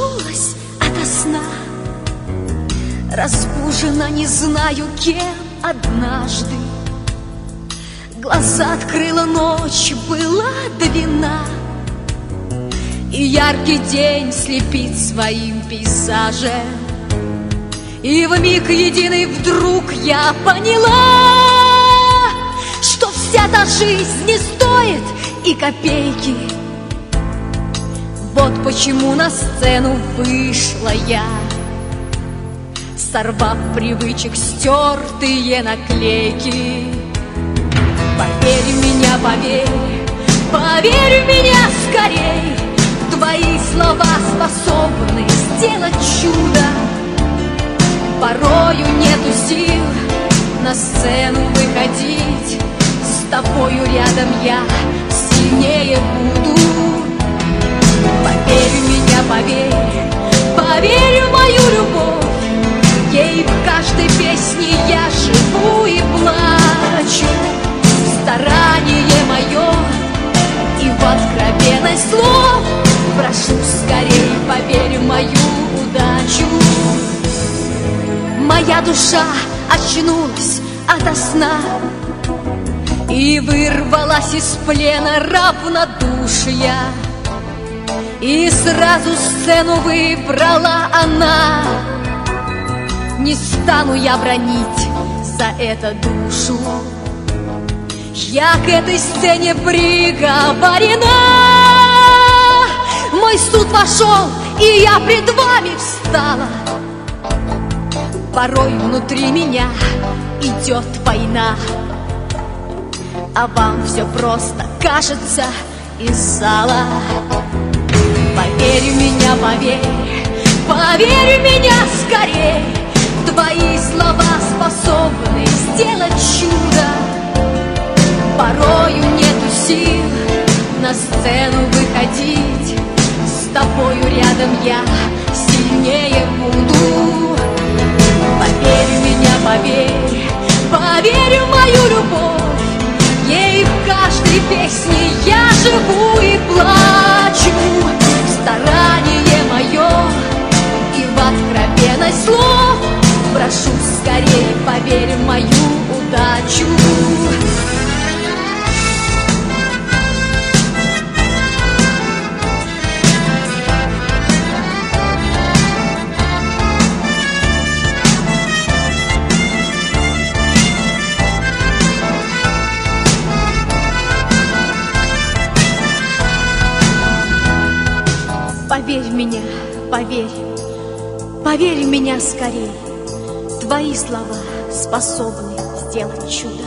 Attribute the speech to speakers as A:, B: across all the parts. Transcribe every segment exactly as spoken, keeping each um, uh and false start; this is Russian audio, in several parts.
A: очнулась ото сна, разбужена не знаю кем однажды. Глаза открыла ночь, была длина, и яркий день слепит своим пейзажем. И в миг единый вдруг я поняла, что вся та жизнь не стоит и копейки. Вот почему на сцену вышла я, сорвав привычек стертые наклейки. Поверь в меня, поверь, поверь в меня скорей. Твои слова способны сделать чудо. Порою нету сил на сцену выходить, с тобою рядом я сильнее буду. Поверь в меня, поверь, поверь в мою любовь. Ей в каждой песне я живу и плачу. Старание мое и в откровенность слов прошу скорей, поверь в мою удачу. Моя душа очнулась ото сна и вырвалась из плена равнодушия. И сразу сцену выбрала она. Не стану я бранить за это душу, я к этой сцене приговорена. Мой суд вошел, и я пред вами встала. Порой внутри меня идет война, а вам все просто кажется из зала. Поверь в меня, поверь, поверь в меня скорей. Твои слова способны сделать чудо. Порою нету сил на сцену выходить, с тобою рядом я сильнее буду. Поверь в меня, поверь, поверь в мою любовь. Ей в каждой песне я живу и плачу. Старание мое и в откровенность слов прошу скорее, поверь в мою удачу. Поверь в меня, поверь, поверь в меня скорей. Твои слова способны сделать чудо.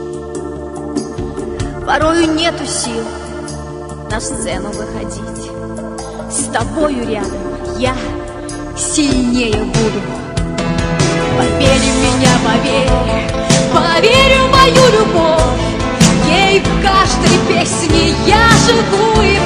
A: Порою нету сил на сцену выходить, с тобою рядом я сильнее буду. Поверь в меня, поверь, поверь в мою любовь. Ей в каждой песне я живу и